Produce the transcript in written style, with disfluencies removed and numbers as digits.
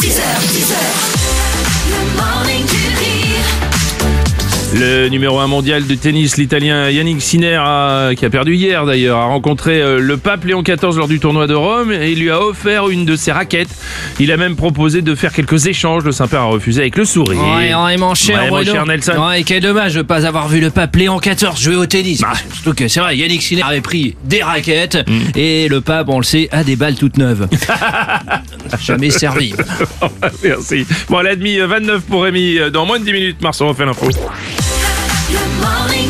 le morning du rire. Le numéro 1 mondial de tennis, l'Italien Yannick Sinner, qui a perdu hier d'ailleurs, a rencontré le pape Léon XIV lors du tournoi de Rome et il lui a offert une de ses raquettes. Il a même proposé de faire quelques échanges. Le Saint-Père a refusé avec le sourire. Ouais, mon cher Nelson. Ouais, quel dommage de pas avoir vu le pape Léon XIV jouer au tennis. Surtout que c'est vrai, Yannick Sinner avait pris des raquettes et le pape, on le sait, a des balles toutes neuves. Jamais servi. Merci. Bon, à la demi, 29 pour Rémi. Dans moins de 10 minutes, Marceau refait l'info. Le morning